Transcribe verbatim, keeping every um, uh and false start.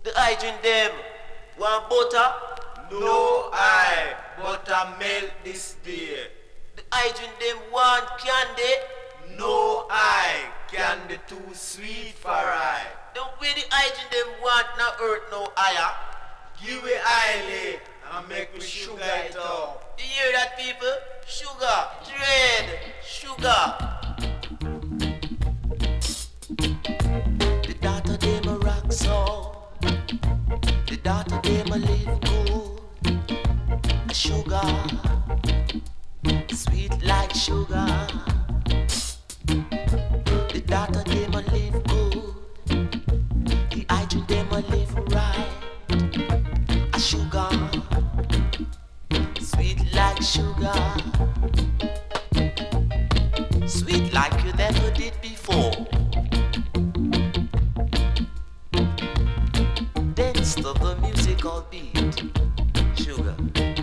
The hygiene them want butter? No I, butter melt this day. The hygiene them want candy? No I, candy too sweet for I. The way the hygiene them want no earth no higher. Give it highly and make we sugar it up. You hear that, people? Sugar, dread, sugar. The daughter them a rock so. The daughter them a live good. A sugar, sweet like sugar. The daughter them a live good. The hygiene them a live right. A sugar, sweet like sugar. Sweet like you never did before. Dance to the musical beat. Sugar.